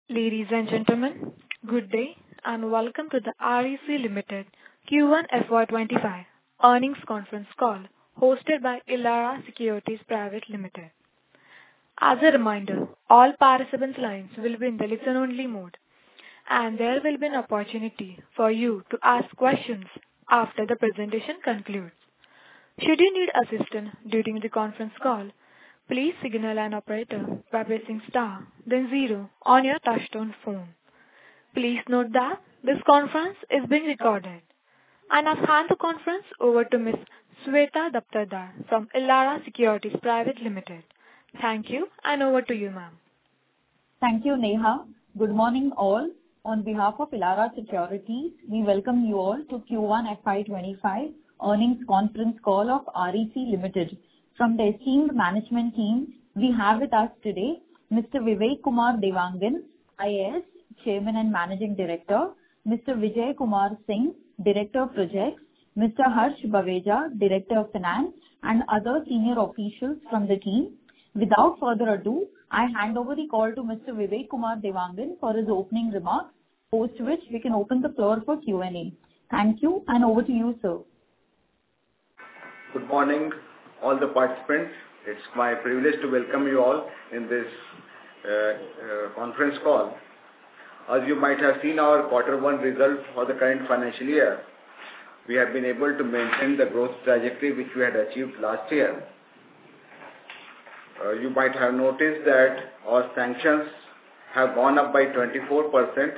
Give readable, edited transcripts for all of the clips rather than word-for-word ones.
Ladies and gentlemen, good day and welcome to the REC Limited Q1 FY25 earnings conference call hosted by Elara Securities Private Limited. As a reminder, all participants' lines will be in the listen-only mode, and there will be an opportunity for you to ask questions after the presentation concludes. Should you need assistance during the conference call, please signal an operator by pressing star, then zero on your touchtone phone. Please note that this conference is being recorded. And I've handed the conference over to Ms. Sweta Daptardar from Elara Securities Private Limited. Thank you, and over to you, ma'am. Thank you, Neha. Good morning, all. On behalf of Elara Securities, we welcome you all to Q1 FY25 earnings conference call of REC Limited. From the esteemed management team, we have with us today Mr. Vivek Kumar Devangan, IAS, Chairman and Managing Director, Mr. Vijay Kumar Singh, Director of Projects, Mr. Harsh Baweja, Director of Finance, and other senior officials from the team. Without further ado, I hand over the call to Mr. Vivek Kumar Devangan for his opening remarks, post which we can open the floor for Q&A. Thank you, and over to you, sir. Good morning, all the participants. It's my privilege to welcome you all in this conference call. As you might have seen our Q1 results for the current financial year, we have been able to maintain the growth trajectory which we had achieved last year. You might have noticed that our sanctions have gone up by 24%.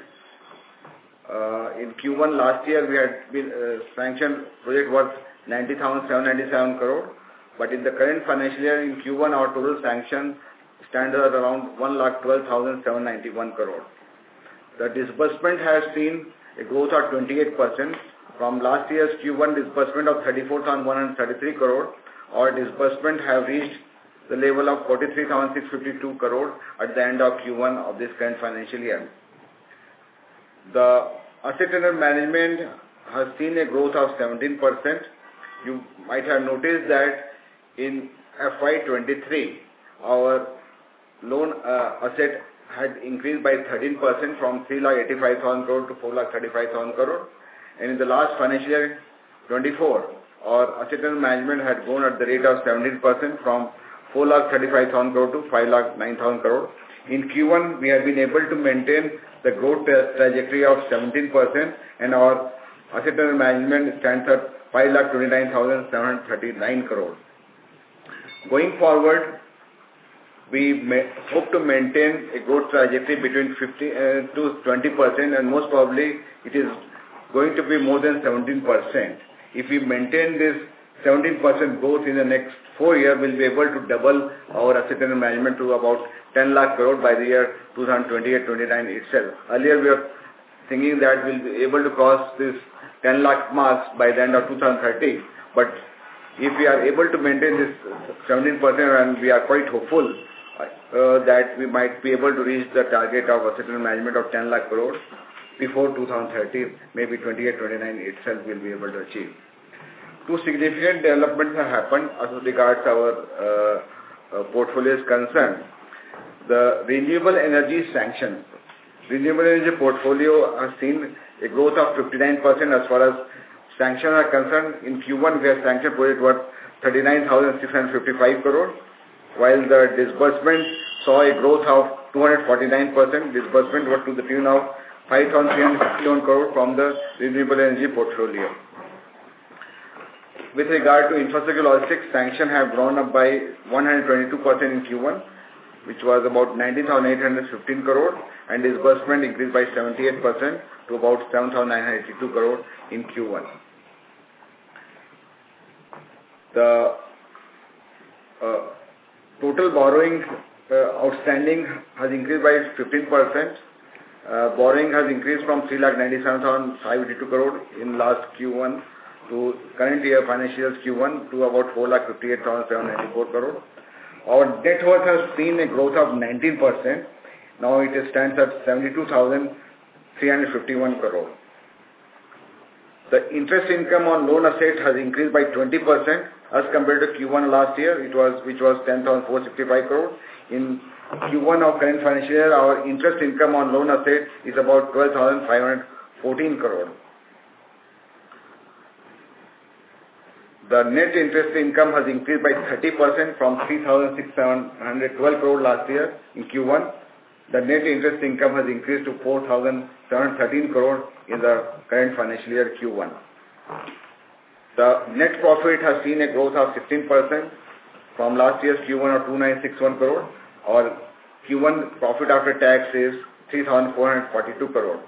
In Q1 last year, we had been sanctioned project worth 90,797 crore. But in the current financial year, in Q1, our total sanction stands at around 1,12,791 crore. The disbursement has seen a growth of 28% from last year's Q1 disbursement of 34,133 crore. Our disbursement have reached the level of 43,652 crore at the end of Q1 of this current financial year. The asset under management has seen a growth of 17%. You might have noticed that in FY23, our loan asset had increased by 13% from 3,85,000 crore to 4,35,000 crore. And in the last financial year, 24, our asset under management had grown at the rate of 17% from 4,35,000 crore to 5,09,000 crore. In Q1, we have been able to maintain the growth trajectory of 17%, and our asset under management stands at 5,29,739 crore. Going forward, we hope to maintain a growth trajectory between 15 to 20%, and most probably it is going to be more than 17%. If we maintain this 17% growth in the next 4 years, we'll be able to double our asset under management to about 10 lakh crore by the year 2028-29 itself. Earlier, we were thinking that we'll be able to cross this 10 lakh marks by the end of 2030. But if we are able to maintain this 17%, and we are quite hopeful that we might be able to reach the target of asset under management of 10 lakh crore before 2030, maybe 28-29 itself we'll be able to achieve. Two significant developments have happened as regards our portfolio is concerned. The renewable energy sanction. Renewable energy portfolio has seen a growth of 59% as far as sanctions are concerned. In Q1, we have sanctioned project worth 39,655 crore, while the disbursement saw a growth of 249%. Disbursement was to the tune of 5,351 crore from the renewable energy portfolio. With regard to infrastructure logistics, sanctions have grown up by 122% in Q1, which was about 19,815 crore, and disbursement increased by 78% to about 7,982 crore in Q1. The total borrowing outstanding has increased by 15%. Borrowing has increased from 3,97,582 crore in last Q1 to current year financial year's Q1 to about 4,58,794 crore. Our net worth has seen a growth of 19%. Now it stands at 72,351 crore. The interest income on loan assets has increased by 20% as compared to Q1 last year, which was 10,465 crore. In Q1 of current financial year, our interest income on loan asset is about 12,514 crore. The net interest income has increased by 30% from 3,612 crore last year in Q1. The net interest income has increased to 4,713 crore in the current financial year Q1. The net profit has seen a growth of 16% from last year's Q1 of 2,961 crore. Our Q1 profit after tax is 3,442 crore.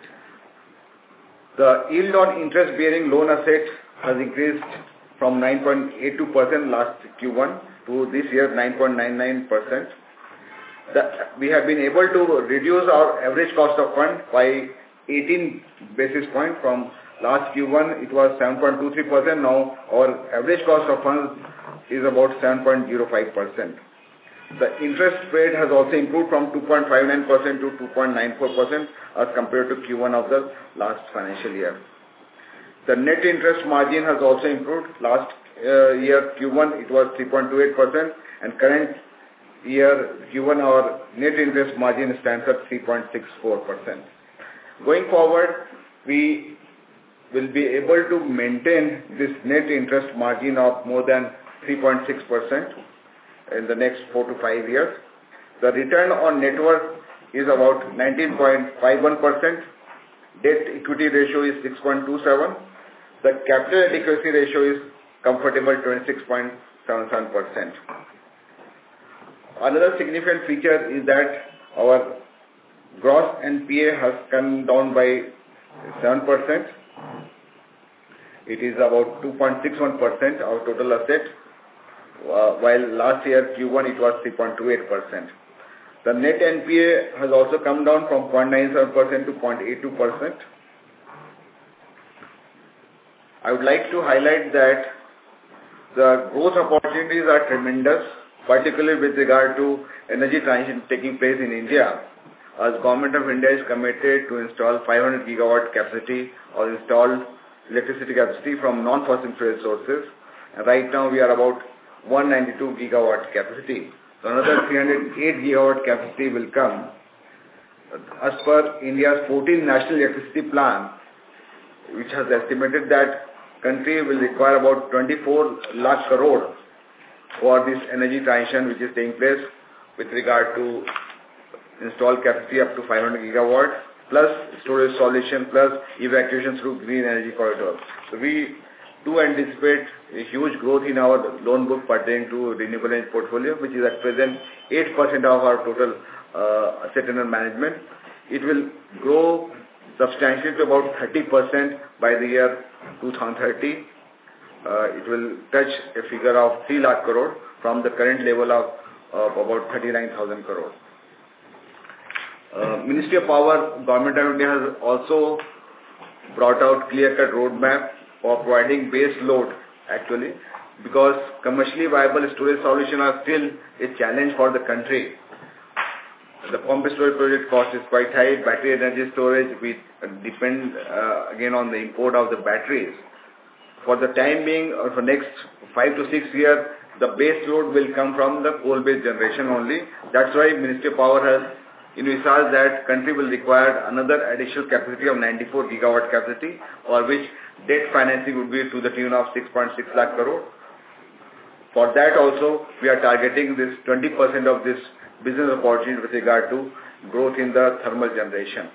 The yield on interest-bearing loan assets has increased from 9.82% last Q1 to this year 9.99%. We have been able to reduce our average cost of fund by 18 basis points. From last Q1 it was 7.23%. Now our average cost of funds is about 7.05%. The interest rate has also improved from 2.59% to 2.94% as compared to Q1 of the last financial year. The net interest margin has also improved. Last year Q1 it was 3.28%, and current year Q1 our net interest margin stands at 3.64%. Going forward, we will be able to maintain this net interest margin of more than 3.6% in the next 4 to 5 years. The return on net worth is about 19.51%. Debt equity ratio is 6.27. The capital adequacy ratio is comfortable 26.77%. Another significant feature is that our gross NPA has come down by 7%. It is about 2.61% of total asset, while last year Q1 it was 3.28%. The net NPA has also come down from 0.97% to 0.82%. I would like to highlight that the growth opportunities are tremendous, particularly with regard to energy transition taking place in India, as Government of India is committed to install 500 gigawatt capacity or installed electricity capacity from non-fossil fuel sources. And right now we are about 192 gigawatt capacity. So another 308 gigawatt capacity will come. As per India's 14th National Electricity Plan, which has estimated that country will require about 24 lakh crore for this energy transition which is taking place with regard to installed capacity up to 500 gigawatts, plus storage solution, plus evacuation through green energy corridors. So we do anticipate a huge growth in our loan book pertaining to renewable energy portfolio, which is at present 8% of our total asset under management. It will grow substantially to about 30% by the year 2030. It will touch a figure of 3 lakh crore from the current level of about 39,000 crore. Ministry of Power, Government of India has also brought out clear-cut roadmap for providing base load actually, because commercially viable storage solutions are still a challenge for the country. The pumped storage project cost is quite high. Battery energy storage, we depend again on the import of the batteries. For the time being, or for next 5 to 6 years, the base load will come from the coal-based generation only. That's why Ministry of Power has envisaged that country will require another additional capacity of 94 gigawatt capacity, for which debt financing would be to the tune of 6.6 lakh crore. For that also, we are targeting this 20% of this business opportunity with regard to growth in the thermal generation.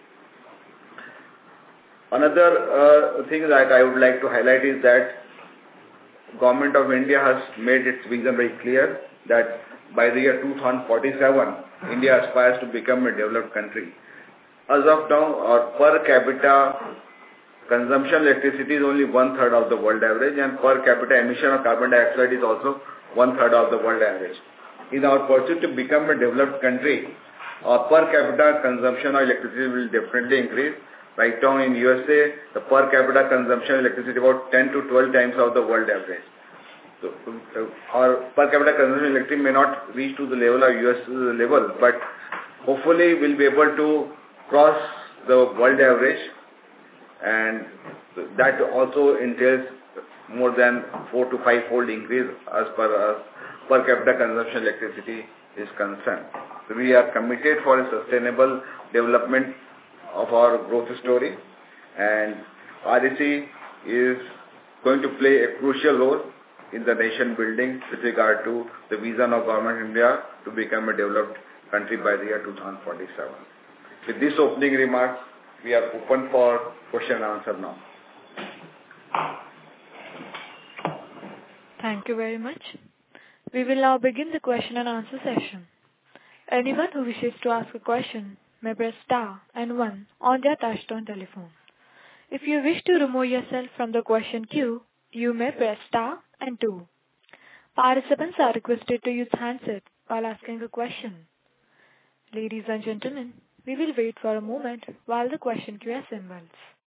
Another thing that I would like to highlight is that Government of India has made its vision very clear that by the year 2047, India aspires to become a developed country. As of now, our per capita consumption electricity is only 1/3 of the world average, and per capita emission of carbon dioxide is also 1/3 of the world average. In our pursuit to become a developed country, our per capita consumption of electricity will definitely increase. Right now in USA, the per capita consumption of electricity is about 10 to 12 times of the world average. So our per capita consumption of electricity may not reach to the level of US level, but hopefully we'll be able to cross the world average, and that also entails more than 4 to 5 fold increase as per capita consumption electricity is concerned. So we are committed for a sustainable development of our growth story, and REC is going to play a crucial role in the nation building with regard to the vision of Government of India to become a developed country by the year 2047. With this opening remarks, we are open for question and answer now. Thank you very much. We will now begin the question and answer session. Anyone who wishes to ask a question may press star and 1 on their touchtone telephone. If you wish to remove yourself from the question queue, you may press star and 2. Participants are requested to use handset while asking a question. Ladies and gentlemen, we will wait for a moment while the question queue assembles.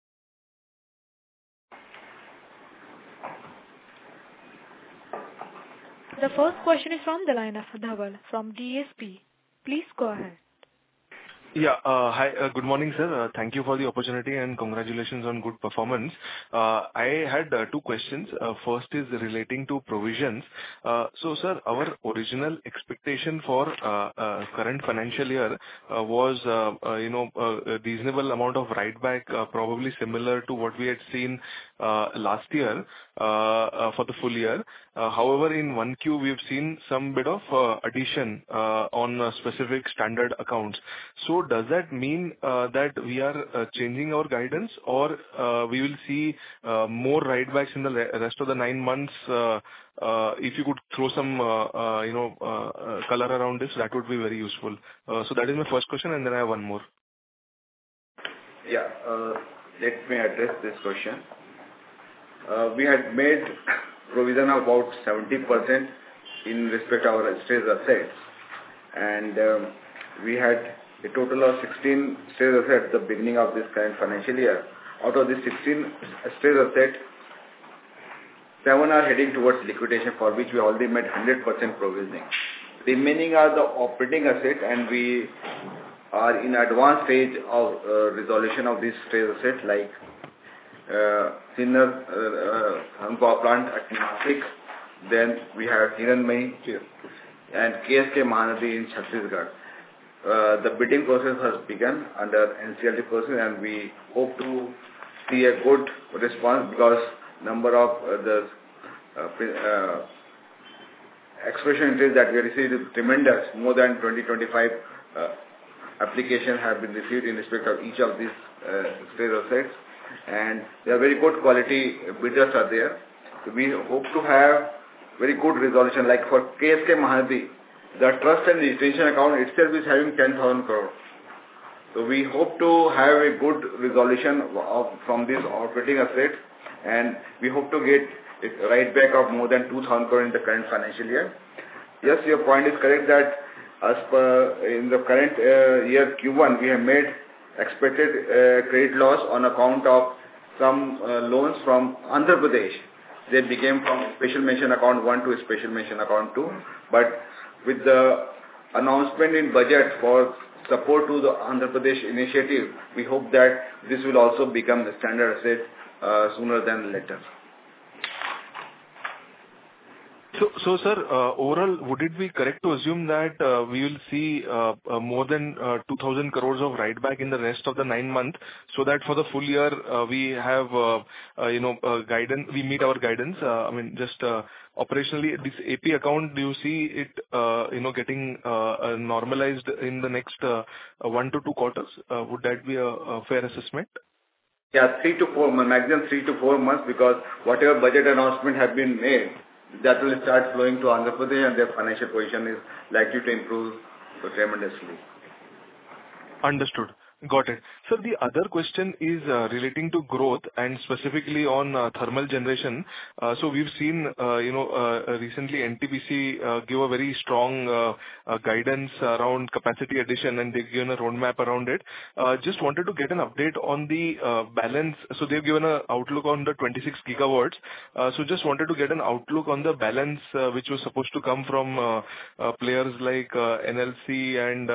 The first question is from the line of Dhaval from DSP. Please go ahead. Yeah. Hi. Good morning, sir. Thank you for the opportunity and congratulations on good performance. I had two questions. First is relating to provisions. So, sir, our original expectation for current financial year was, a reasonable amount of write back, probably similar to what we had seen last year for the full year. However, in 1Q, we've seen some bit of addition on specific standard accounts. So does that mean that we are changing our guidance, or we will see more write backs in the rest of the 9 months? If you could throw some color around this, that would be very useful. So that is my first question, and then I have one more. Yeah, let me address this question. We had made provision of about 70% in respect to our stage assets, and we had a total of 16 stage assets at the beginning of this current financial year. Out of the 16 stage assets, 7 are heading towards liquidation, for which we already made 100% provisioning. Remaining are the operating assets, and we are in advanced stage of resolution of these stage assets, like Sinnar Power Plant at Nashik, then we have Hiranmaye and KSK Mahanadi in Chhattisgarh. The bidding process has begun under NCLT process, and we hope to see a good response because number of the expression interest that we received is tremendous. More than 20-25 applications have been received in respect of each of these stage assets, and they are very good quality bidders are there. So we hope to have very good resolution. Like for KSK Mahanadi, the trust and registration account itself is having 10,000 crore. So we hope to have a good resolution from these operating assets, and we hope to get a write back of more than 2,000 crore in the current financial year. Yes, your point is correct that as per in the current year Q1, we have made expected credit loss on account of some loans from Andhra Pradesh. They became from special mention account 1 to special mention account 2. But with the announcement in budget for support to the Andhra Pradesh initiative, we hope that this will also become the standard asset sooner than later. So, sir, overall, would it be correct to assume that we will see more than 2,000 crores of write back in the rest of the 9 months, so that for the full year we have guidance, we meet our guidance? I mean, just operationally, this AP account, do you see it getting normalized in the next 1 to 2 quarters? Would that be a fair assessment? Yeah, 3 to 4 months, maximum 3 to 4 months, because whatever budget announcement have been made, that will start flowing to Andhra Pradesh, and their financial position is likely to improve tremendously. Understood. Got it. So the other question is relating to growth and specifically on thermal generation. So we've seen, recently NTPC give a very strong guidance around capacity addition, and they've given a roadmap around it. Just wanted to get an update on the balance. So they've given an outlook on the 26 gigawatts. So just wanted to get an outlook on the balance which was supposed to come from players like NLC and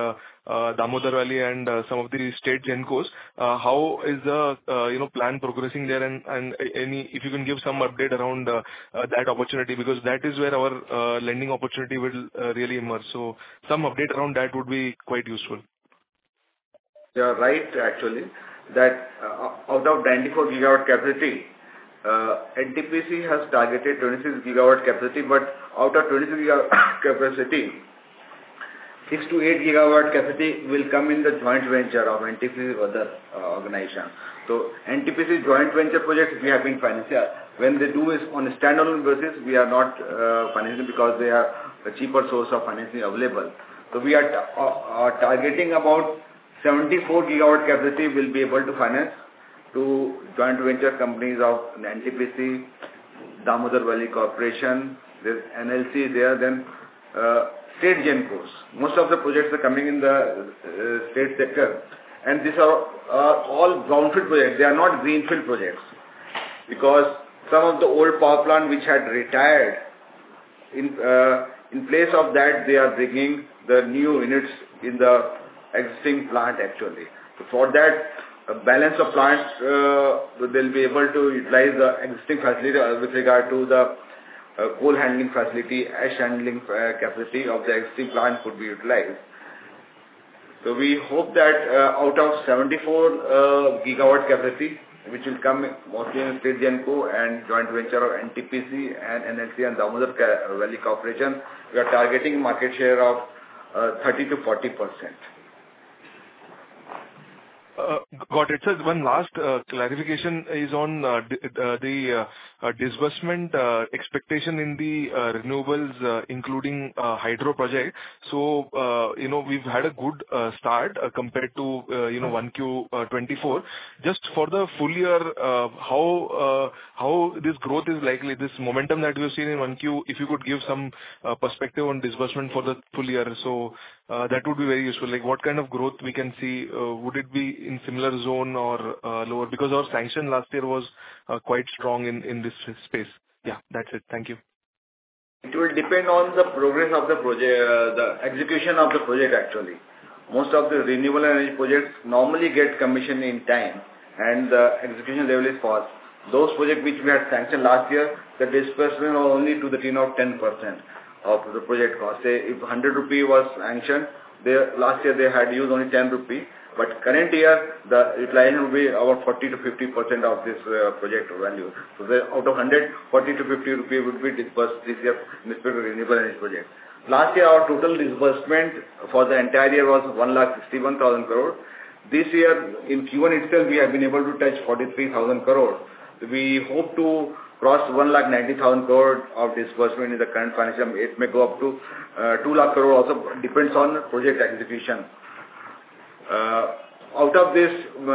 Damodar Valley and some of the state Gencos. How is the plan progressing there, and any, if you can give some update around that opportunity, because that is where our lending opportunity will really emerge. So some update around that would be quite useful. You are right, actually, that out of 94 gigawatt capacity, NTPC has targeted 26 gigawatt capacity, but out of 26 gigawatt capacity, 6 to 8 gigawatt capacity will come in the joint venture of NTPC with other organization. So NTPC joint venture projects we have been financing. When they do is on a standalone basis, we are not financing because they are a cheaper source of financing available. So we are targeting about 74 gigawatt capacity will be able to finance to joint venture companies of NTPC, Damodar Valley Corporation, there's NLC there, then state Gencos. Most of the projects are coming in the state sector, and these are all brownfield projects. They are not greenfield projects, because some of the old power plant which had retired, in place of that they are bringing the new units in the existing plant actually. So for that balance of plants, they'll be able to utilize the existing facility with regard to the coal handling facility, ash handling capacity of the existing plant could be utilized. So we hope that out of 74 gigawatt capacity, which will come mostly in state Genco and joint venture of NTPC and NLC and Damodar Valley Corporation, we are targeting market share of 30 to 40%. Got it. So one last clarification is on the disbursement expectation in the renewables, including hydro project. So, we've had a good start compared to, 1Q 24. Just for the full year, how this growth is likely, this momentum that we've seen in 1Q, if you could give some perspective on disbursement for the full year. So, that would be very useful. Like what kind of growth we can see? Would it be in similar zone or lower? Because our sanction last year was quite strong in this space. Yeah, that's it. Thank you. It will depend on the progress of the project, the execution of the project actually. Most of the renewable energy projects normally get commissioned in time and the execution level is fast. Those projects which we had sanctioned last year, the disbursement was only to the tune of 10% of the project cost. Say if 100 rupee was sanctioned, last year they had used only 10 rupee. But current year, the utilization will be about 40 to 50% of this project value. So out of 100, 40 to 50 rupee would be disbursed this year in respect to renewable energy project. Last year, our total disbursement for the entire year was 1,61,000 crore. This year, in Q1 itself, we have been able to touch 43,000 crore. We hope to cross 1,90,000 crore of disbursement in the current financial year. It may go up to 2 lakh crore, also depends on project execution. Out of this,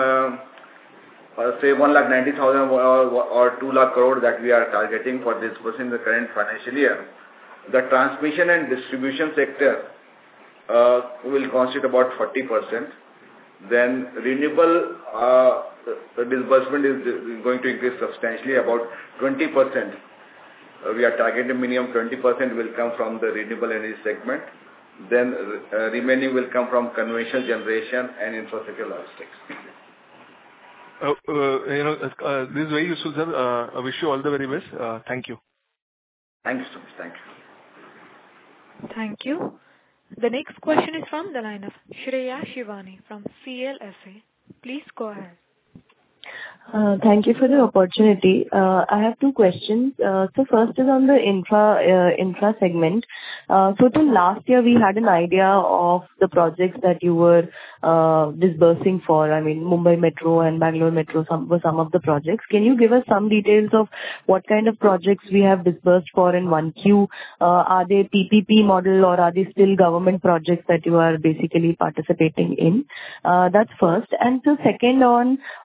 say 1,90,000 or 2 lakh crore that we are targeting for disbursement in the current financial year, the transmission and distribution sector will constitute about 40%. Then renewable the disbursement is going to increase substantially, about 20%. We are targeting minimum 20% will come from the renewable energy segment. Then remaining will come from conventional generation and infrastructure logistics. This is very useful, sir. I wish you all the very best. Thank you. Thank you so much. Thank you. Thank you. The next question is from the line of Shreya Shivani from CLSA. Please go ahead. Thank you for the opportunity. I have two questions. So first is on the infra segment. So till last year, we had an idea of the projects that you were disbursing for. I mean, Mumbai Metro and Bangalore Metro were some of the projects. Can you give us some details of what kind of projects we have disbursed for in 1Q? Are they PPP model or are they still government projects that you are basically participating in? That's first. And so second, on your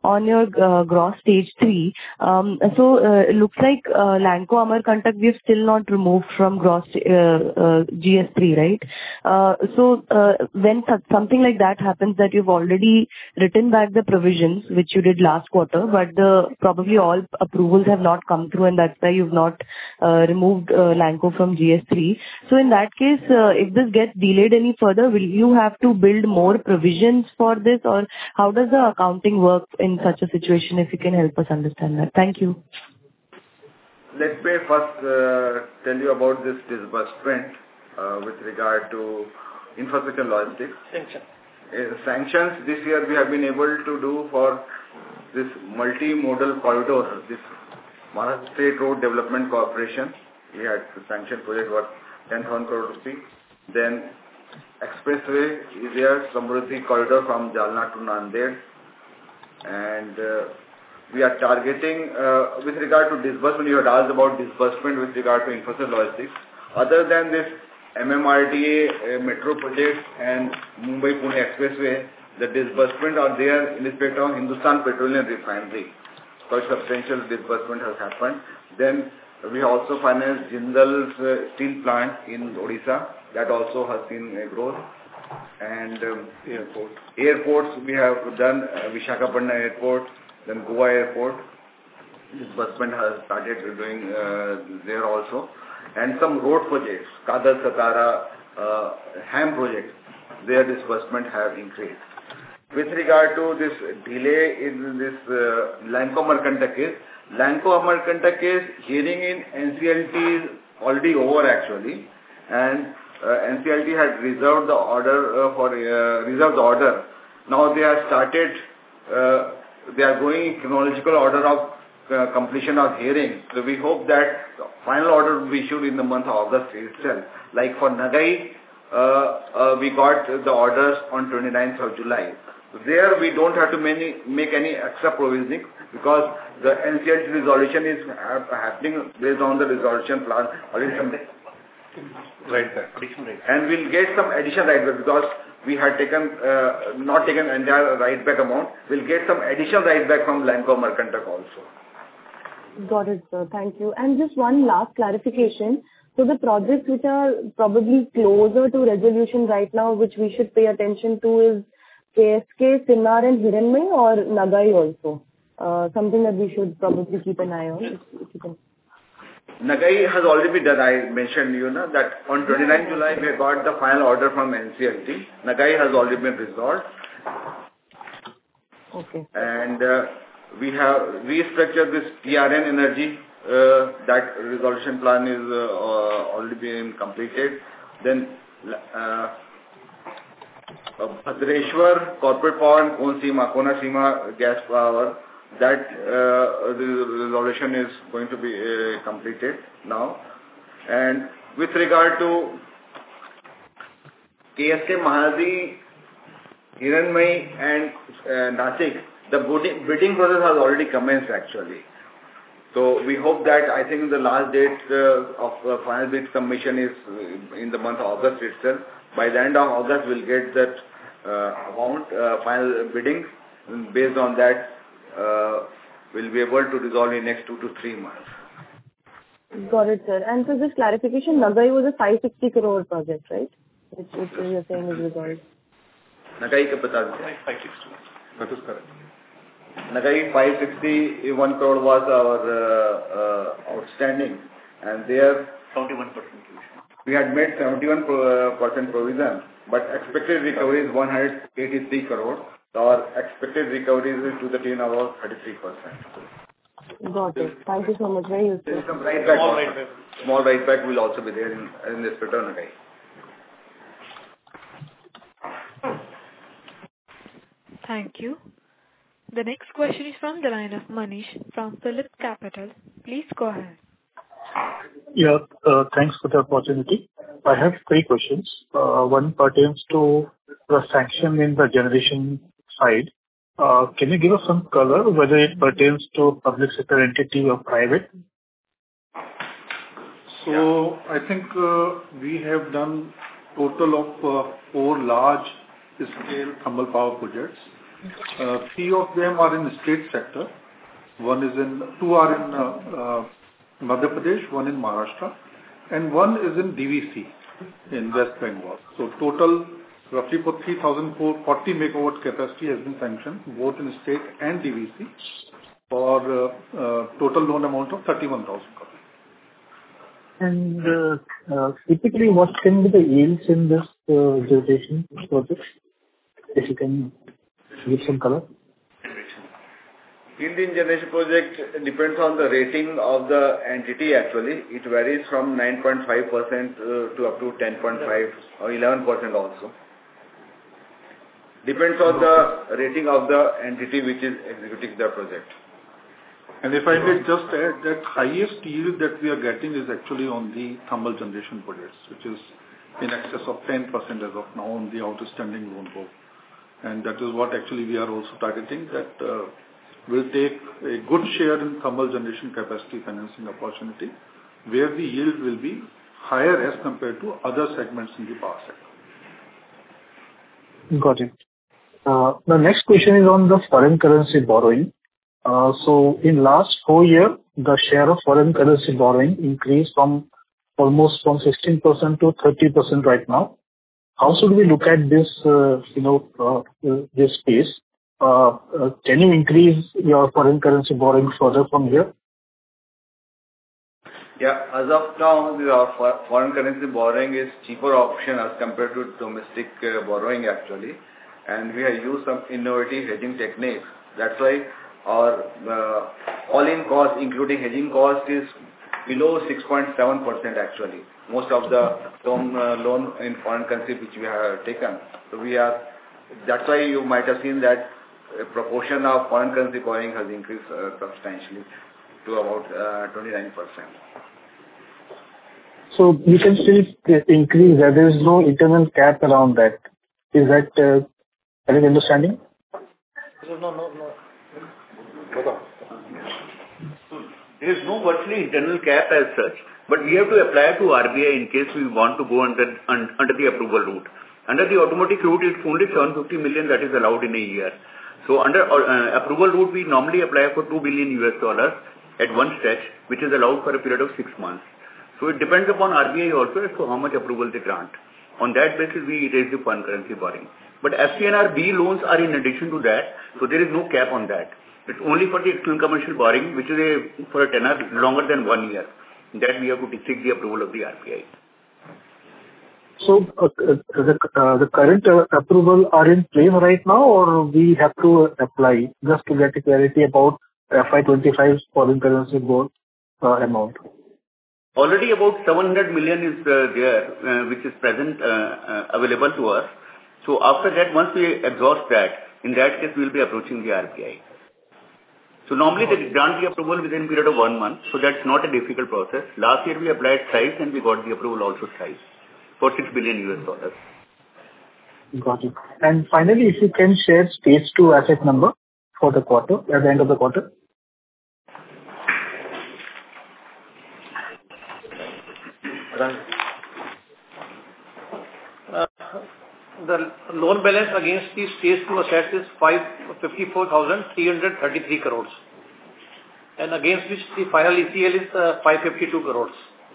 the gross stage 3. It looks like Lanco Amarkantak we've still not removed from gross GS3, right? When something like that happens, that you've already written back the provisions which you did last quarter, but probably all approvals have not come through, and that's why you've not removed Lanco from GS3. So in that case, if this gets delayed any further, will you have to build more provisions for this, or how does the accounting work in such a situation? If you can help us understand that. Thank you. Let me first tell you about this disbursement with regard to infrastructure logistics. Sanctions this year we have been able to do for this multimodal corridor, this Maharashtra State Road Development Corporation. We had sanctioned project worth 10,000 crore rupees. Then expressway is there, Samruddhi corridor from Jalna to Nanded. And we are targeting, with regard to disbursement, you had asked about disbursement with regard to infrastructure logistics. Other than this MMRDA metro project and Mumbai-Pune expressway, the disbursement are there in respect of Hindustan Petroleum Refinery. Quite substantial disbursement has happened. Then we also financed Jindal's steel plant in Odisha. That also has seen a growth. And airports, we have done Visakhapatnam Airport, then Goa Airport. Disbursement has started doing there also. And some road projects, Kadar Satara, HAM projects, their disbursement have increased. With regard to this delay in this Lanco Amarkantak case, Lanco Amarkantak case hearing in NCLT is already over actually, and NCLT had reserved the order Now they have started. They are going in chronological order of completion of hearing. So we hope that the final order will be issued in the month of August itself. Like for Nagai, we got the orders on 29th of July. So there we don't have to make any extra provisioning because the NCLT resolution is happening based on the resolution plan already someday. Right back. And we'll get some additional right back because we had not taken entire right back amount. We'll get some additional right back from Lanco Amarkantak also. Got it, sir. Thank you. And just one last clarification. So the projects which are probably closer to resolution right now, which we should pay attention to, is KSK, Sinnar and Hiranmaye, or Nagai also? Something that we should probably keep an eye on, if you can. Nagai has already been done. I mentioned that on 29th July we got the final order from NCLT. Nagai has already been resolved. Okay. And we have restructured this TRN Energy. That resolution plan is already been completed. Then Bhadreshwar, Corporate Power and Kona Sima Gas Power, that the resolution is going to be completed now. And with regard to KSK, Mahadi, Hiranmaye and Nasik, the bidding process has already commenced actually. So we hope that I think the last date of final bid submission is in the month of August itself. By the end of August, we'll get that amount, final bidding. And based on that, we'll be able to resolve in next 2 to 3 months. Got it, sir. And so just clarification, Nagai was a 560 crore project, right? Which you're saying is resolved. Nagai ka bata deete. 560. That is correct. Nagai 561 crore was our outstanding, and there 71%. We had made 71% provision, but expected recovery is 183 crore. Our expected recovery is to the tune of about 33%. Got it. Thank you so much. Very useful. There is some right back. Small right back will also be there in this return Nagai. Thank you. The next question is from the line of Manish from Phillip Capital. Please go ahead. Yeah, thanks for the opportunity. I have 3 questions. One pertains to the sanction in the generation side. Can you give us some color whether it pertains to public sector entity or private? So I think we have done total of 4 large scale thermal power projects Three of them are in the state sector. Two are in Madhya Pradesh, one in Maharashtra, and one is in DVC in West Bengal. So total roughly for 3,440 megawatt capacity has been sanctioned both in state and DVC for total loan amount of 31,000 crores. And typically, what can be the yields in this generation project? If you can give some color. Yield in generation project depends on the rating of the entity actually. It varies from 9.5% to up to 10.5 or 11% also. Depends on the rating of the entity which is executing the project. And if I may just add that highest yield that we are getting is actually on the thermal generation projects, which is in excess of 10% as of now on the outstanding loan book. And that is what actually we are also targeting, that will take a good share in thermal generation capacity financing opportunity, where the yield will be higher as compared to other segments in the power sector. Got it. The next question is on the foreign currency borrowing. So in last 4 years, the share of foreign currency borrowing increased from 16% to 30% right now. How should we look at this, this space? Can you increase your foreign currency borrowing further from here? Yeah, as of now, our foreign currency borrowing is cheaper option as compared to domestic borrowing actually. And we have used some innovative hedging techniques. That's why our all-in cost, including hedging cost, is below 6.7% actually. Most of the loan in foreign currency which we have taken. So that's why you might have seen that a proportion of foreign currency borrowing has increased substantially to about 29%. So we can still increase that. There is no internal cap around that. Is that correct understanding? No. There is no virtually internal cap as such, but we have to apply to RBI in case we want to go under the approval route. Under the automatic route, it's only 750 million that is allowed in a year. So under approval route, we normally apply for $2 billion at one stretch, which is allowed for a period of 6 months. So it depends upon RBI also as to how much approval they grant. On that basis, we raise the foreign currency borrowing. But FCNR-B loans are in addition to that, so there is no cap on that. It's only for the external commercial borrowing, which is for a tenor longer than 1 year. That we have to seek the approval of the RBI. So the current approval are in place right now, or we have to apply just to get clarity about FY25 foreign currency bond amount? Already about 700 million is there, which is present available to us. So after that, once we exhaust that, in that case, we will be approaching the RBI. So normally they grant the approval within a period of 1 month. So that's not a difficult process. Last year we applied thrice and we got the approval also thrice for $6 billion. Got it. And finally, if you can share stage 2 asset number for the quarter, at the end of the quarter. The loan balance against the stage 2 assets is 54,333 crores. And against which the final ECL is 552 crores.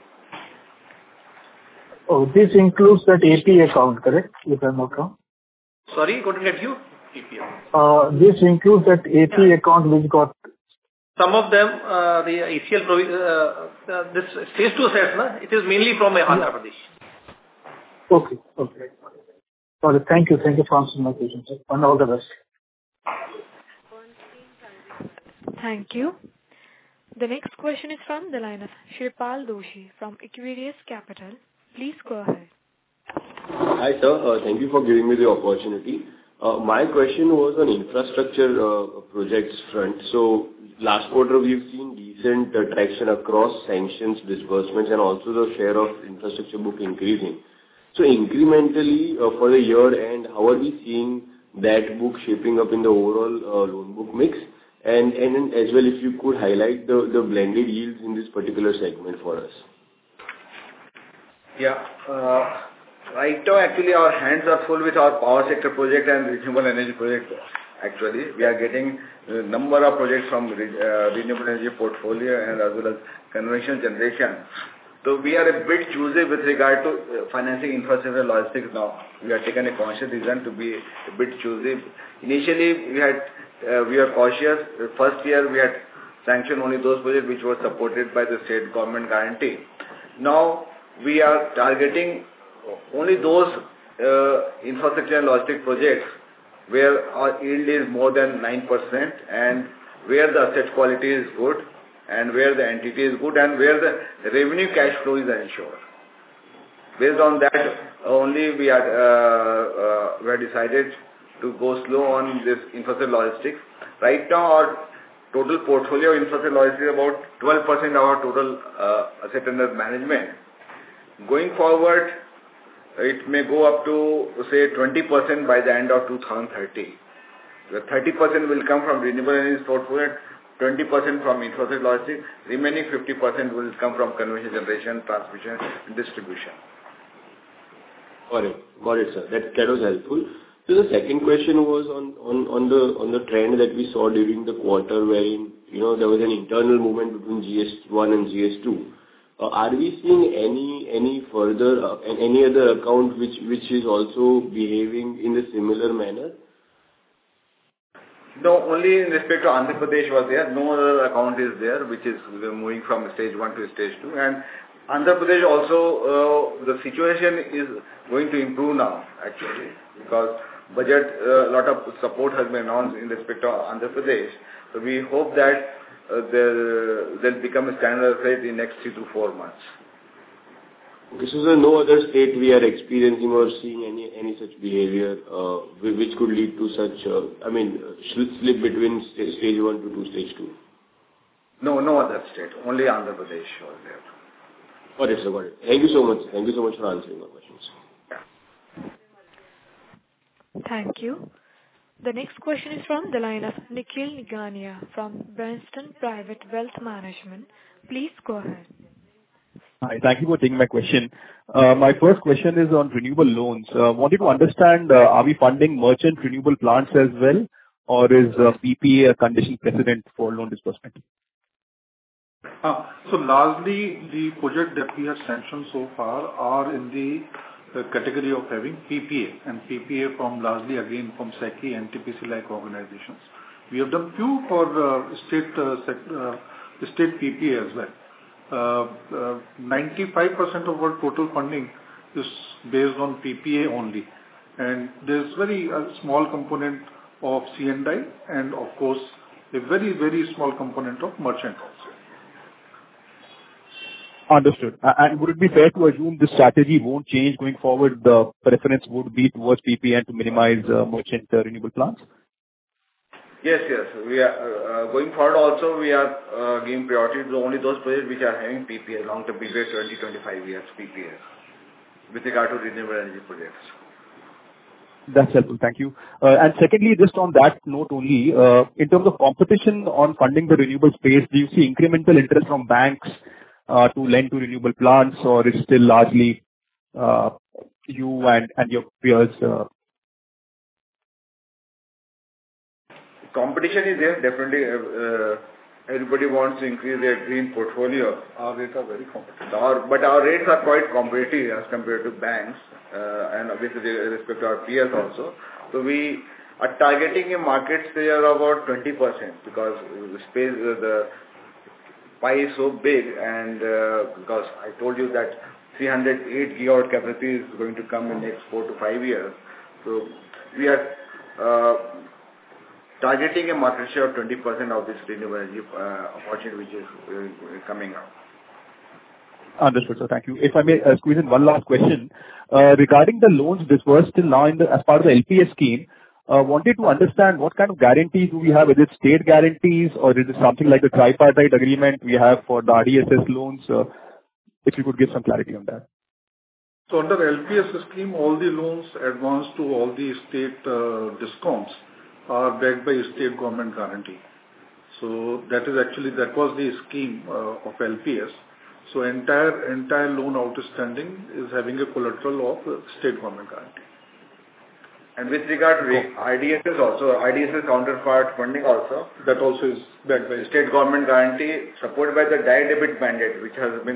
Oh, this includes that AP account, correct? If I'm not wrong. Sorry, couldn't get you? This includes that AP account which got... Some of them, the ECL, this stage 2 assets, it is mainly from Andhra Pradesh. Okay. Got it. Thank you for answering my question, sir. And all the best. Thank you. The next question is from the line of Shreepal Doshi from Equirus Capital. Please go ahead. Hi, sir. Thank you for giving me the opportunity. My question was on infrastructure projects front. So last quarter, we've seen decent traction across sanctions, disbursements, and also the share of infrastructure book increasing. So incrementally for the year end, how are we seeing that book shaping up in the overall loan book mix? And as well, if you could highlight the blended yields in this particular segment for us. Yeah. Right now, actually, our hands are full with our power sector project and renewable energy project. actually. We are getting a number of projects from renewable energy portfolio and as well as conventional generation. So we are a bit choosy with regard to financing infrastructure logistics now. We have taken a conscious decision to be a bit choosy. Initially, we are cautious. First year, we had sanctioned only those projects which were supported by the state government guarantee. Now, we are targeting only those infrastructure and logistic projects where our yield is more than 9% and where the asset quality is good and where the entity is good and where the revenue cash flow is ensured. Based on that, only we had decided to go slow on this infrastructure logistics. Right now, our total portfolio infrastructure logistics is about 12% of our total asset under management. Going forward, it may go up to, say, 20% by the end of 2030. The 30% will come from renewable energy portfolio, 20% from infrastructure logistics, remaining 50% will come from conventional generation, transmission, and distribution. Got it, sir. That was helpful. So the second question was on the trend that we saw during the quarter, wherein there was an internal movement between GS1 and GS2. Are we seeing any further any other account which is also behaving in a similar manner? No, only in respect to Andhra Pradesh was there. No other account is there which is moving from stage 1 to stage 2. And Andhra Pradesh also, the situation is going to improve now, actually, because budget, a lot of support has been announced in respect to Andhra Pradesh. So we hope that they'll become a standard rate in next 3 to 4 months. Okay, so there is no other state we are experiencing or seeing any such behavior which could lead to such, slip between stage 1 to stage 2? No other state. Only Andhra Pradesh was there. Got it, sir. Got it. Thank you so much. Thank you so much for answering my questions. Thank you. The next question is from the line of Nikhil Nigania from Bernstein Private Wealth Management. Please go ahead. Hi, thank you for taking my question. My first question is on renewable loans. Wanted to understand, are we funding merchant renewable plants as well, or is PPA a condition precedent for loan disbursement? So largely, the project that we have sanctioned so far are in the category of having PPA, and PPA from largely again from SECI, NTPC-like organizations. We have done few for state PPA as well. 95% of our total funding is based on PPA only, and there's very small component of C&I, and of course a very, very small component of merchant also. Understood. And would it be fair to assume this strategy won't change going forward? The preference would be towards PPA and to minimize merchant renewable plants? Yes. We are going forward also, we are giving priority to only those projects which are having PPA, long-term PPA, 20-25 years PPA, with regard to renewable energy projects. That's helpful. Thank you. And secondly, just on that note only, in terms of competition on funding the renewable space, do you see incremental interest from banks to lend to renewable plants, or is still largely you and your peers? Competition is there, definitely. Everybody wants to increase their green portfolio. Our rates are very competitive. But our rates are quite competitive as compared to banks, and with respect to our peers also. So we are targeting a market share of about 20%, because the space, the pie is so big, and because I told you that 308 gigawatt capacity is going to come in the next 4 to 5 years. So we are targeting a market share of 20% of this renewable energy opportunity which is coming up. Understood, sir. Thank you. If I may squeeze in one last question. Regarding the loans disbursed till now as part of the LPS scheme, wanted to understand what kind of guarantees do we have? Is it state guarantees, or is it something like the tripartite agreement we have for the RDSS loans? If you could give some clarity on that. So under LPS scheme, all the loans advanced to all the state discoms are backed by state government guarantee. So that was the scheme of LPS. So entire loan outstanding is having a collateral of state government guarantee. And with regard to IDSS also, IDSS counterpart funding also. That also is backed by state government guarantee, supported by the direct debit mandate, which has been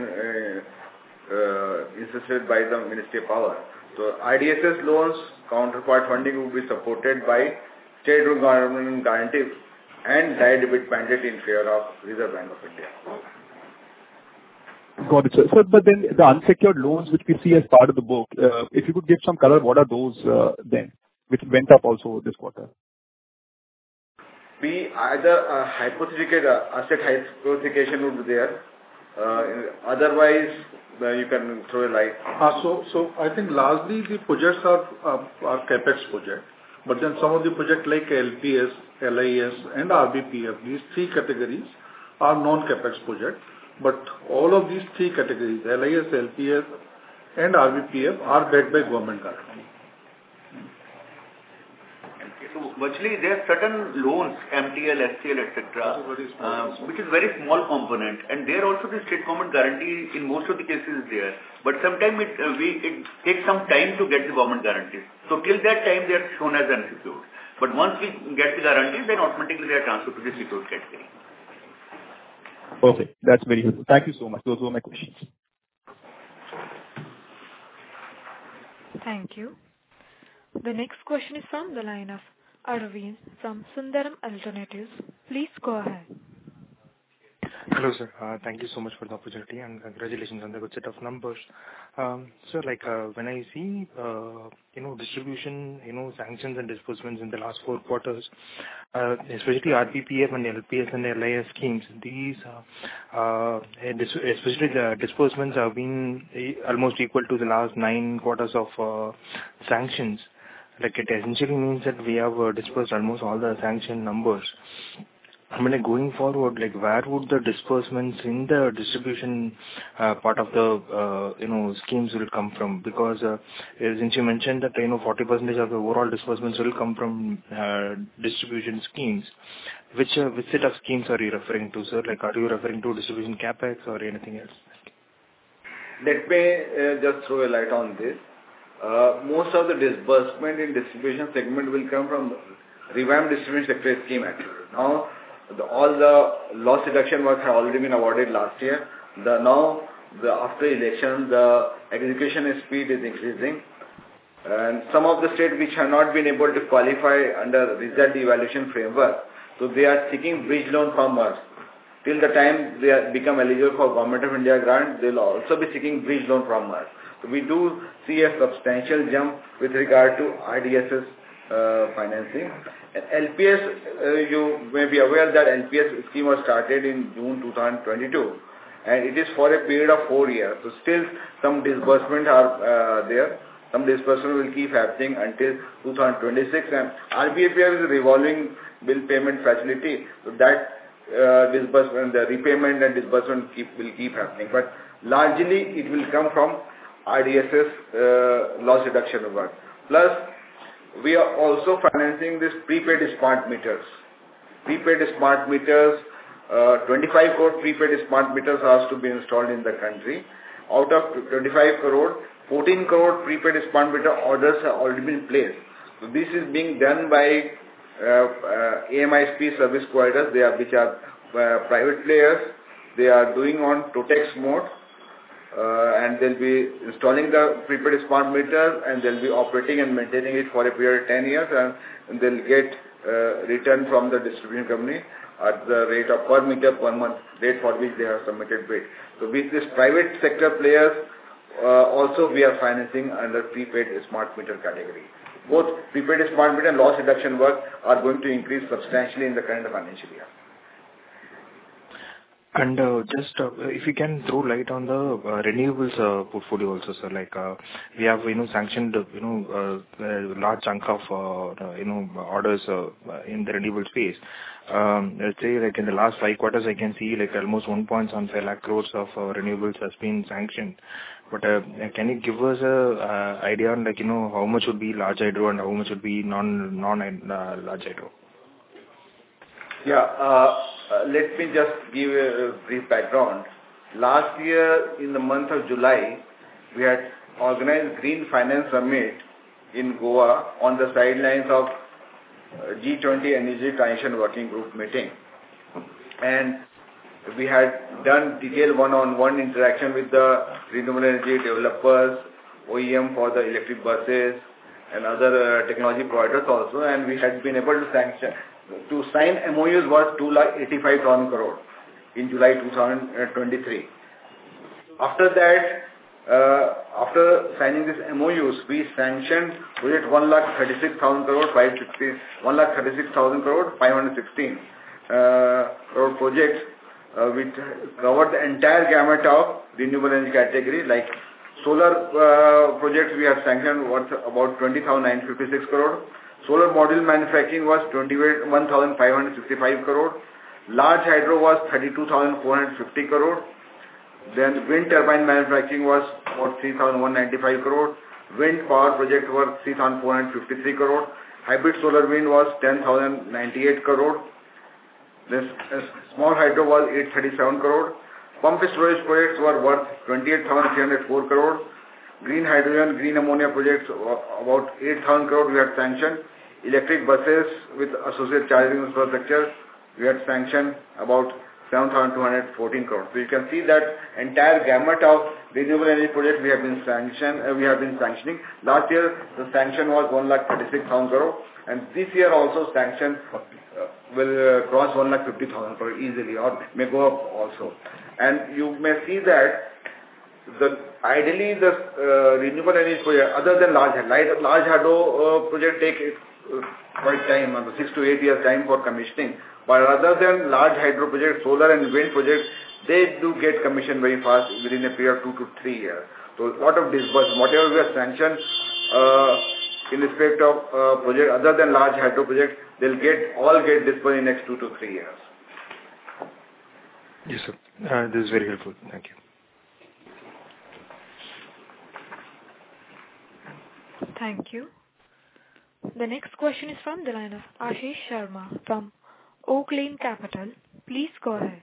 insisted by the Ministry of Power. So IDSS loans counterpart funding will be supported by state government guarantee and direct debit mandate in favor of Reserve Bank of India. Got it, sir. So, but then the unsecured loans which we see as part of the book, if you could give some color, what are those then, which went up also this quarter? We either hypothetical asset hypothecation would be there. Otherwise, you can throw a light. So I think largely the projects are capex project, but then some of the projects like LPS, LIS, and RBPF, these three categories are non-capex projects. But all of these three categories, LIS, LPS, and RBPF, are backed by government guarantee. So virtually there are certain loans, MTL, STL, etc., which is very small component, and there also the state government guarantee in most of the cases is there. But sometimes it takes some time to get the government guarantee. So till that time they are shown as unsecured. But once we get the guarantee, then automatically they are transferred to the secured category. Perfect. That's very helpful. Thank you so much. Those were my questions. Thank you. The next question is from the line of Arvind from Sundaram Alternatives. Please go ahead. Hello, sir. Thank you so much for the opportunity and congratulations on the good set of numbers. Sir, when I see, distribution, sanctions and disbursements in the last 4 quarters, especially RBPF and LPS and LIS schemes, these, especially the disbursements have been almost equal to the last 9 quarters of sanctions. Like it essentially means that we have disbursed almost all the sanction numbers. I mean, going forward, like where would the disbursements in the distribution part of the schemes will come from? Because since you mentioned that 40% of the overall disbursements will come from distribution schemes, which set of schemes are you referring to, sir? Like, are you referring to distribution capex or anything else? Let me just throw a light on this. Most of the disbursement in distribution segment will come from revamped distribution sector scheme actually. Now, all the loss reduction work had already been awarded last year. After election, the execution speed is increasing. And some of the states which have not been able to qualify under result evaluation framework, so they are seeking bridge loan from us. Till the time they become eligible for Government of India grant, they will also be seeking bridge loan from us. So we do see a substantial jump with regard to IDSS financing. And LPS, you may be aware that LPS scheme was started in June 2022 and it is for a period of 4 years. So still some disbursement are there. Some disbursement will keep happening until 2026 and RBPF is a revolving bill payment facility. So that disbursement, the repayment and disbursement will keep happening. But largely it will come from IDSS loss reduction work. Plus, we are also financing this prepaid smart meters. Prepaid smart meters, 25 crore prepaid smart meters has to be installed in the country. Out of 25 crore, 14 crore prepaid smart meter orders have already been placed. So this is being done by AMISP service providers, which are private players. They are doing on TOTEX mode. And they'll be installing the prepaid smart meter and they'll be operating and maintaining it for a period of 10 years and they'll get return from the distribution company at the rate of per meter per month rate for which they have submitted bid. So with this private sector players, also we are financing under prepaid smart meter category. Both prepaid smart meter and loss reduction work are going to increase substantially in the current financial year. And just if you can throw light on the renewables portfolio also, sir. Like we have sanctioned a large chunk of orders in the renewable space. Let's say like in the last 5 quarters, I can see like almost 1.75 lakh crores of renewables has been sanctioned. But can you give us a idea on like how much would be large hydro and how much would be non large hydro? Yeah, let me just give a brief background. Last year, in the month of July, we had organized Green Finance Summit in Goa on the sidelines of G20 Energy Transition Working Group meeting. And we had done detailed one-on-one interaction with the renewable energy developers, OEM for the electric buses and other technology providers also, and we had been able to sign MOUs worth 2,85,000 crore in July 2023. After that, after signing these MOUs, we sanctioned project 1,36,000 crore, 1,36,000 crore, 516 crore projects, which covered the entire gamut of renewable energy category. Like solar projects, we have sanctioned worth about 20,956 crore. Solar module manufacturing was 21,565 crore. Large hydro was 32,450 crore. Then wind turbine manufacturing was about 3,195 crore. Wind power project was 3,453 crore. Hybrid solar wind was 10,098 crore. This small hydro was 837 crore. Pump storage projects were worth 28,304 crore. Green hydrogen, green ammonia projects about 8,000 crore we had sanctioned. Electric buses with associated charging infrastructure we had sanctioned about 7,214 crore. So you can see that entire gamut of renewable energy projects we have been sanctioning. Last year the sanction was 1,36,000 crore, and this year also sanction will cross 1,50,000 crore easily, or may go up also. And you may see that ideally the renewable energy project, other than large hydro project take quite time, 6 to 8 years time for commissioning. But other than large hydro projects, solar and wind projects, they do get commissioned very fast within a period of 2 to 3 years. So a lot of disbursement, whatever we have sanctioned in respect of project other than large hydro projects, they'll all get disbursed in next 2 to 3 years. Yes, sir. This is very helpful. Thank you. Thank you. The next question is from the line of Ashish Sharma from Oaklane Capital. Please go ahead.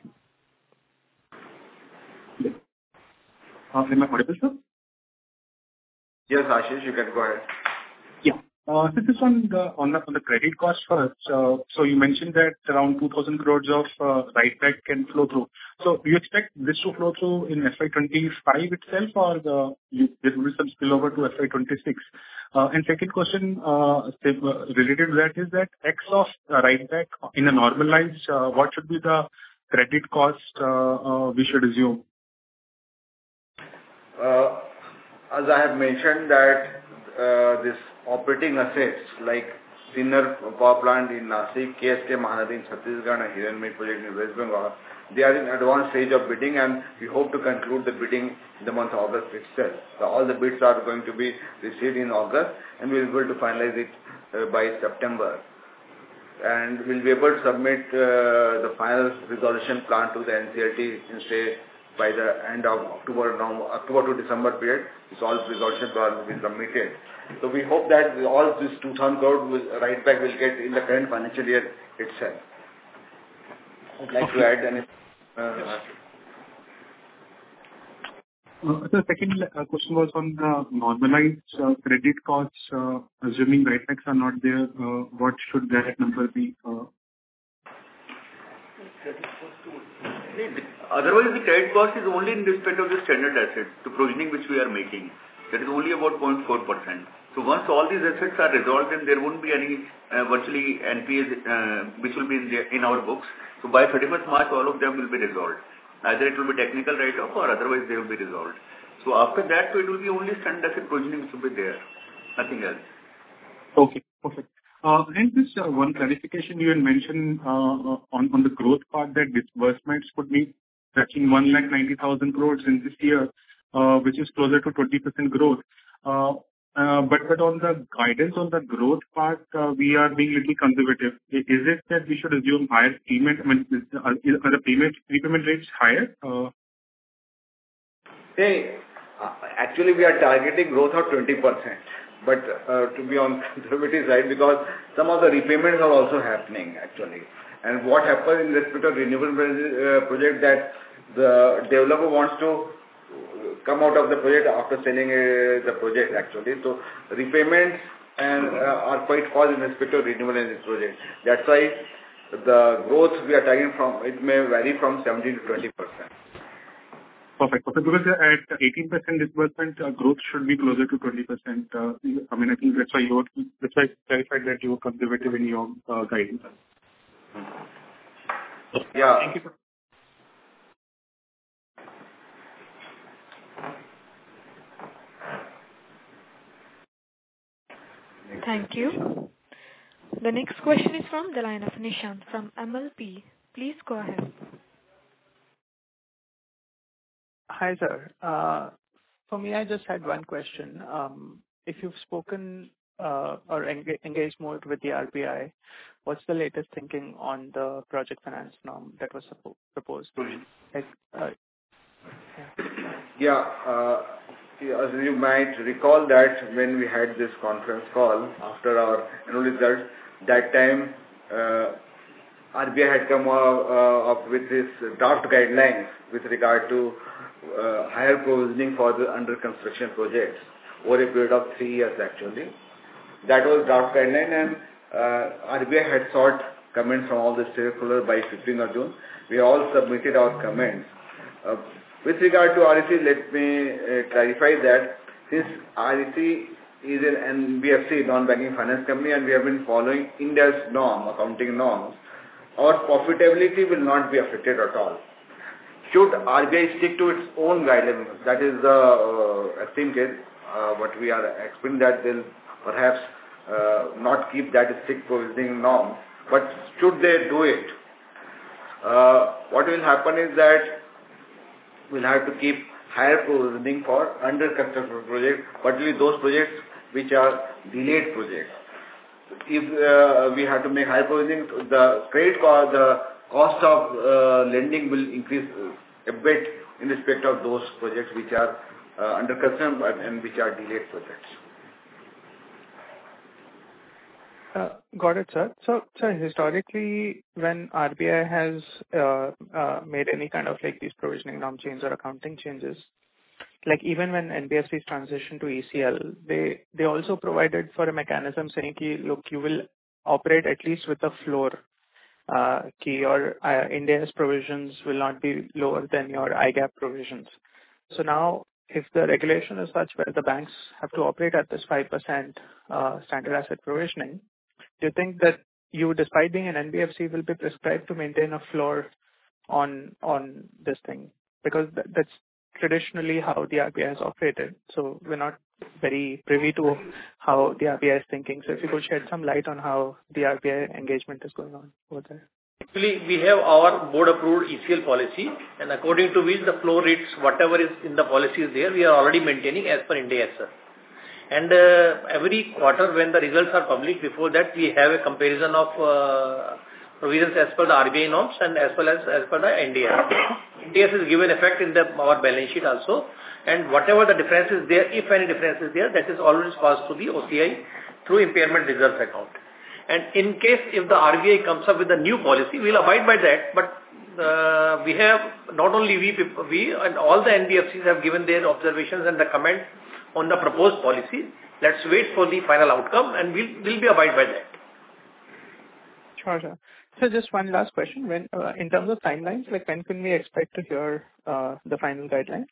Am I audible, sir? Yes, Ashish, you can go ahead. Yeah. This is on the credit cost first. So you mentioned that around 2,000 crores of write back can flow through. So do you expect this to flow through in FY25 itself, or there will be some spillover to FY26? And second question related to that is that X of write back in a normalized, what should be the credit cost we should assume? As I have mentioned that this operating assets like Sinnar Power Plant in Nashik, KSK Mahanadi in Chhattisgarh and Hiranmaye project in West Bengal, they are in advanced stage of bidding, and we hope to conclude the bidding in the month of August itself. So all the bids are going to be received in August, and we will be able to finalize it by September. And we will be able to submit the final resolution plan to the NCLT in say by the end of October to December period. This all resolution plan will be submitted. So we hope that all this 2,000 crore write back will get in the current financial year itself. I'd like to add anything. The second question was on the normalized credit costs. Assuming write backs are not there, what should that number be? Otherwise, the credit cost is only in respect of the standard assets, the provisioning which we are making. That is only about 0.4%. So once all these assets are resolved, then there won't be any virtually NPAs which will be in our books. So by 31st March, all of them will be resolved. Either it will be technical write-off or otherwise they will be resolved. So after that, so it will be only standard asset provisioning which will be there. Nothing else. Okay, perfect. And this one clarification you had mentioned on the growth part that disbursements could be touching 1,90,000 crores in this year, which is closer to 20% growth. But on the guidance on the growth part, we are being a little conservative. Is it that we should assume higher payment? I mean, are the repayment rates higher? Actually, we are targeting growth of 20%. But to be on conservative side, because some of the repayments are also happening actually. And what happens in respect of renewable project that the developer wants to come out of the project after selling the project actually. So repayments and are quite fast in respect to renewable energy projects. That's why the growth we are targeting from, it may vary from 17 to 20%. Perfect. Because at 18% disbursement, growth should be closer to 20%. I mean, I think that's why I clarified that you were conservative in your guidance. Yeah. Thank you. Thank you. The next question is from the line of Nishant from MLP. Please go ahead. Hi, sir. For me, I just had one question. If you've spoken or engaged more with the RBI, what's the latest thinking on the project finance norm that was proposed? As you might recall that when we had this conference call after our annual results, that time RBI had come up with this draft guidelines with regard to higher provisioning for the under construction projects over a period of 3 years actually. That was draft guideline, and RBI had sought comments from all the stakeholders by 15th of June. We all submitted our comments. With regard to REC, let me clarify that since REC is an NBFC, non-banking finance company, and we have been following India's norm, accounting norms, our profitability will not be affected at all. Should RBI stick to its own guidelines, that is the extreme case, what we are expecting that they'll perhaps not keep that strict provisioning norm, but should they do it, what will happen is that we'll have to keep higher provisioning for under construction projects, particularly those projects which are delayed projects. If we have to make higher provisioning, the credit cost, the cost of lending will increase a bit in respect of those projects which are under construction and which are delayed projects. Got it, sir. So, historically, when RBI has made any kind of like these provisioning norm changes or accounting changes, like even when NBFCs transition to ECL, they also provided for a mechanism saying, look, you will operate at least with a floor key, or India's provisions will not be lower than your IGAP provisions. So now, if the regulation is such where the banks have to operate at this 5% standard asset provisioning, do you think that you, despite being an NBFC, will be prescribed to maintain a floor on this thing? Because that's traditionally how the RBI has operated. So we're not very privy to how the RBI is thinking. So if you could shed some light on how the RBI engagement is going on over there. Actually, we have our board-approved ECL policy, and according to which the floor rates, whatever is in the policy is there, we are already maintaining as per India sir. And every quarter when the results are published, before that we have a comparison of provisions as per the RBI norms and as well as per the NDS. NDS is given effect in our balance sheet also, and whatever the difference is there, if any difference is there, that is always passed to the OCI through impairment reserves account. And in case if the RBI comes up with a new policy, we will abide by that. But we have, not only we and all the NBFCs have given their observations and the comment on the proposed policy. Let's wait for the final outcome and we'll be abide by that. Sure, sir. So just one last question. When, in terms of timelines, like when can we expect to hear the final guideline?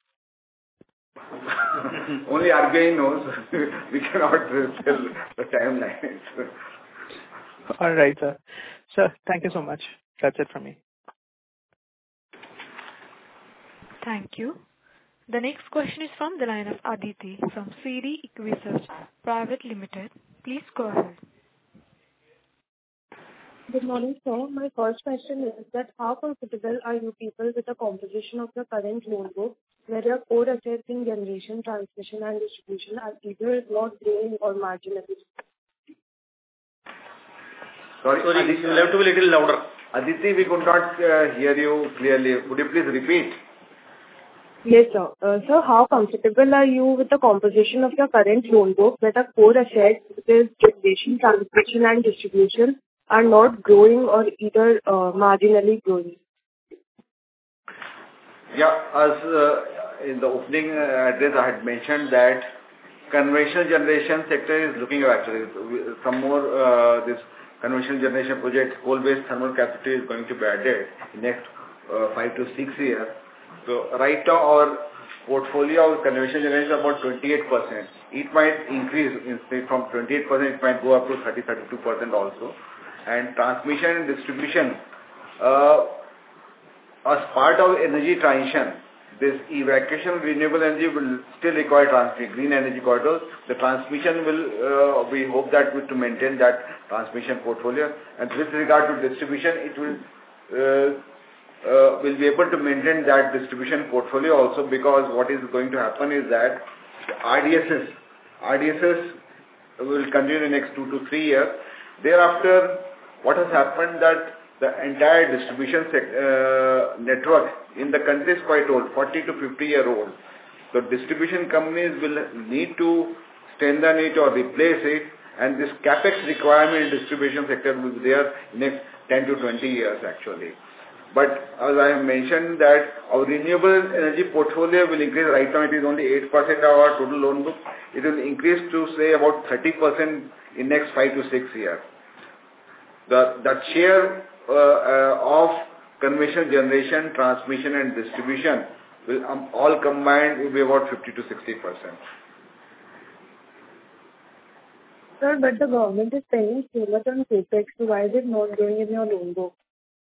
Only RBI knows. We cannot tell the timelines. All right, sir. Sir, thank you so much. That's it from me. Thank you. The next question is from the line of Aditi from CD Equisearch Private Limited. Please go ahead. Good morning, sir. My first question is that how comfortable are you people with the composition of the current loan book, where your core assets in generation, transmission and distribution are either not growing or marginally? Sorry, Aditi, you will have to be a little louder. Aditi, we could not hear you clearly. Could you please repeat? Yes, sir. Sir, how comfortable are you with the composition of your current loan book, where the core assets, which is generation, transmission and distribution, are not growing or either marginally growing? Yeah, as in the opening address I had mentioned that conventional generation sector is looking at actually. Some more this conventional generation project, coal-based thermal capacity is going to be added in next 5 to 6 years. So right now our portfolio of conventional generation is about 28%. It might increase instead from 28%, it might go up to 30-32% also. And transmission and distribution, as part of energy transition, this evacuation of renewable energy will still require green energy corridors. The transmission will, we hope that to maintain that transmission portfolio. And with regard to distribution, it will be able to maintain that distribution portfolio also, because what is going to happen is that RDSS will continue in the next 2 to 3 years. Thereafter, what has happened that the entire distribution network in the country is quite old, 40 to 50 year old. So distribution companies will need to strengthen it or replace it, and this capex requirement in distribution sector will be there next 10 to 20 years actually. But as I have mentioned that our renewable energy portfolio will increase. Right now it is only 8% of our total loan book. It will increase to say about 30% in next 5 to 6 years. That share of conventional generation, transmission and distribution will all combined will be about 50 to 60%. Sir, but the government is paying so much on capex, so why is it not going in your loan book?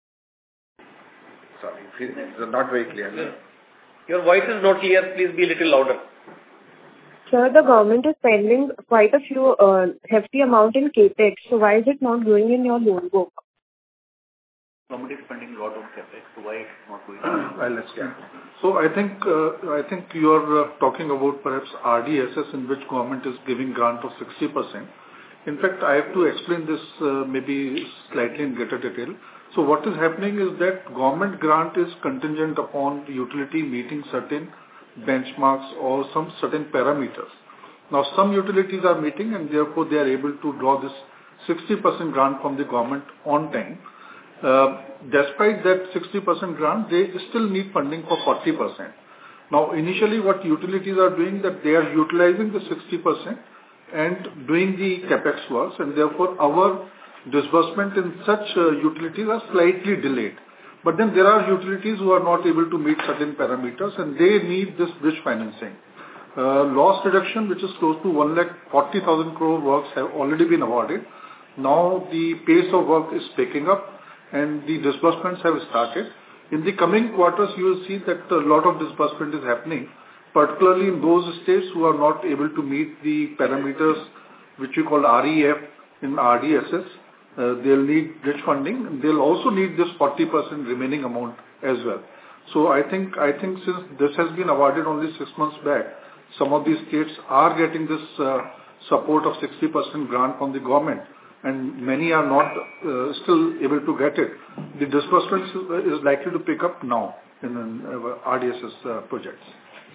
Sorry, it's not very clear. Your voice is not clear. Please be a little louder. Sir, the government is spending quite a few hefty amount in capex, so why is it not going in your loan book? Government is spending a lot of capex, so why it's not going? I'll explain. So I think you are talking about perhaps RDSS, in which government is giving grant of 60%. In fact, I have to explain this maybe slightly in greater detail. So what is happening is that government grant is contingent upon utility meeting certain benchmarks or some certain parameters. Now some utilities are meeting and therefore they are able to draw this 60% grant from the government on time. Despite that 60% grant, they still need funding for 40%. Now initially what utilities are doing, that they are utilizing the 60% and doing the capex works, and therefore our disbursement in such utilities are slightly delayed. But then there are utilities who are not able to meet certain parameters and they need this bridge financing. Loss reduction, which is close to 1,40,000 crore works have already been awarded. Now the pace of work is picking up and the disbursements have started. In the coming quarters, you will see that a lot of disbursement is happening, particularly in those states who are not able to meet the parameters which we call REF in RDSS. They'll need bridge funding, and they'll also need this 40% remaining amount as well. So I think since this has been awarded only 6 months back, some of these states are getting this support of 60% grant from the government, and many are not still able to get it. The disbursement is likely to pick up now in RDSS projects.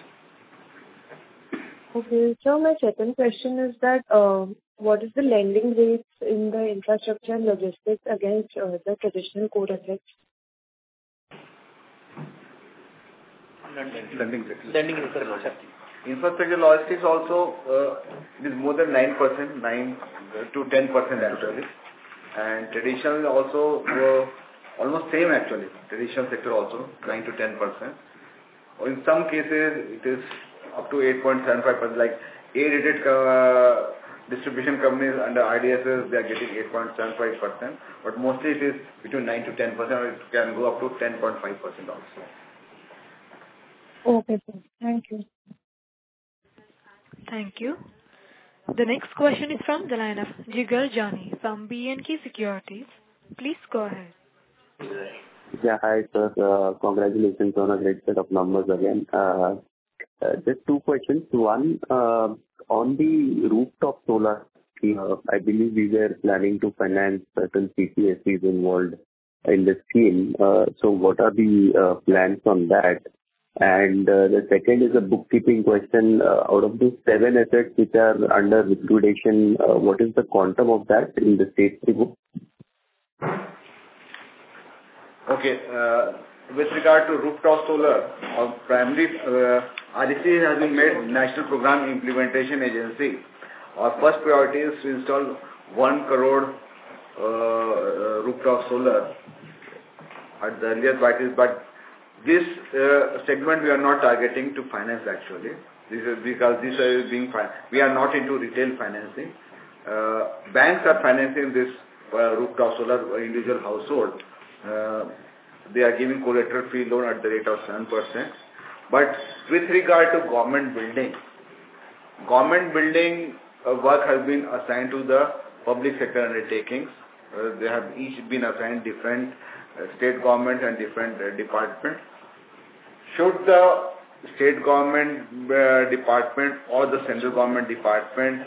Okay, so my second question is that what is the lending rates in the infrastructure and logistics against the traditional core assets? Lending infrastructure logistics also it is more than 9%, 9 to 10% actually, and traditional also almost same actually. Traditional sector also 9 to 10%. Or in some cases it is up to 8.75%. Like A-rated distribution companies under IDSS, they are getting 8.75%, but mostly it is between 9 to 10%, or it can go up to 10.5% also. Okay, sir. Thank you. Thank you. The next question is from the line of Jigar Jani from B&K Securities. Please go ahead. Yeah, hi sir. Congratulations on a great set of numbers again. Just two questions. One, on the rooftop solar, I believe we were planning to finance certain CPSEs involved in the scheme. So what are the plans on that? And the second is a bookkeeping question. Out of those 7 assets which are under liquidation, what is the quantum of that in the state book? Okay. With regard to rooftop solar, our primary REC has been made National Program Implementation Agency. Our first priority is to install 1 crore rooftop solar at the earliest practice, but this segment we are not targeting to finance actually. This is because this is being we are not into retail financing. Banks are financing this rooftop solar individual household. They are giving collateral-free loan at the rate of 7%. But with regard to government building work has been assigned to the public sector undertakings. They have each been assigned different state government and different departments. Should the state government department or the central government department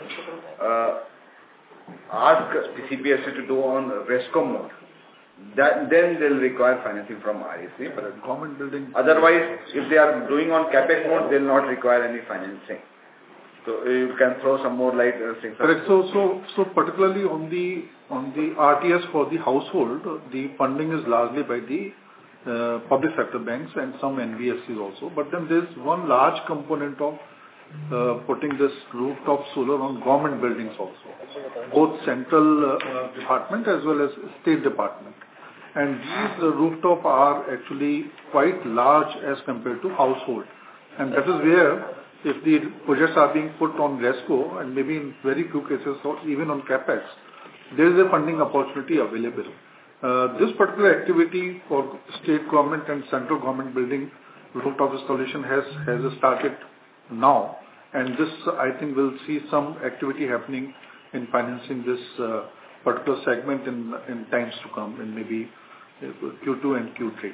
ask CPSE to do on RESCO mode, then they'll require financing from REC. But government building. Otherwise, if they are doing on capex mode, they'll not require any financing. So you can throw some more light. Correct. So particularly on the RTS for the household, the funding is largely by the public sector banks and some NBFCs also. But then there's one large component of putting this rooftop solar on government buildings also, both central department as well as state department. And these rooftop are actually quite large as compared to household. And that is where, if the projects are being put on RESCO and maybe in very few cases or even on CAPEX, there is a funding opportunity available. This particular activity for state government and central government building rooftop installation has started now, and this I think will see some activity happening in financing this particular segment in times to come, in maybe Q2 and Q3.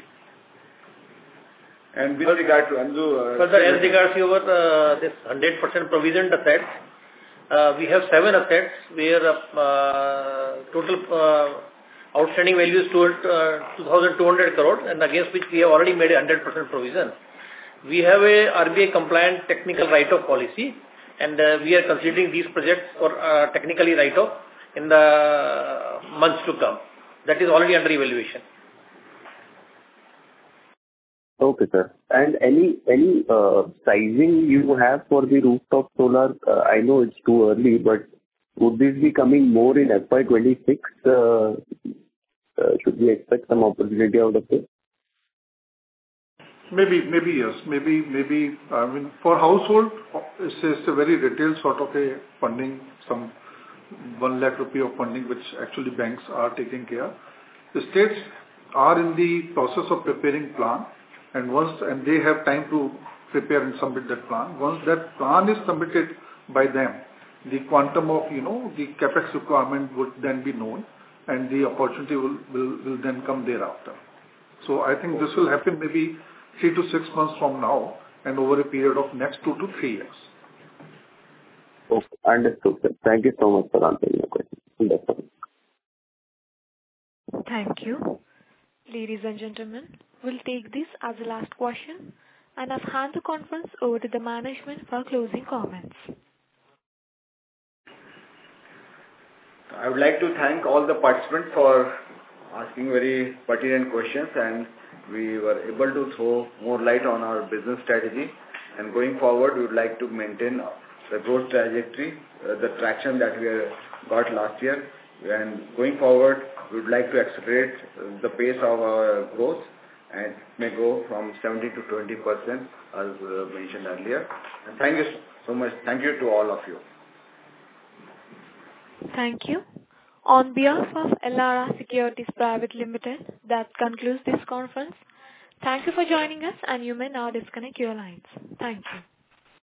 And with regard to Anju, further as regards your this 100% provisioned assets, we have 7 assets where total outstanding value is 2,200 crore, and against which we have already made a 100% provision. We have a RBI compliant technical write-off policy, and we are considering these projects for technically write-off in the months to come. That is already under evaluation. Okay, sir. And any sizing you have for the rooftop solar? I know it's too early, but would this be coming more in FY26? Should we expect some opportunity out of this? Maybe yes. Maybe. I mean, for household, it's a very detailed sort of a funding, some 1 lakh rupee of funding, which actually banks are taking care. The states are in the process of preparing plan, and they have time to prepare and submit that plan. Once that plan is submitted by them, the quantum of the capex requirement would then be known, and the opportunity will then come thereafter. So I think this will happen maybe 3 to 6 months from now, and over a period of next 2 to 3 years. Okay, understood, sir. Thank you so much for answering my question. Thank you. Ladies and gentlemen, we'll take this as the last question, and I've handed the conference over to the management for closing comments. I would like to thank all the participants for asking very pertinent questions, and we were able to throw more light on our business strategy. And going forward, we would like to maintain the growth trajectory, the traction that we got last year. And going forward, we would like to accelerate the pace of our growth, and may go from 70 to 20%, as mentioned earlier. And thank you so much. Thank you to all of you. Thank you. On behalf of Elara Securities Private Limited, that concludes this conference. Thank you for joining us, and you may now disconnect your lines. Thank you.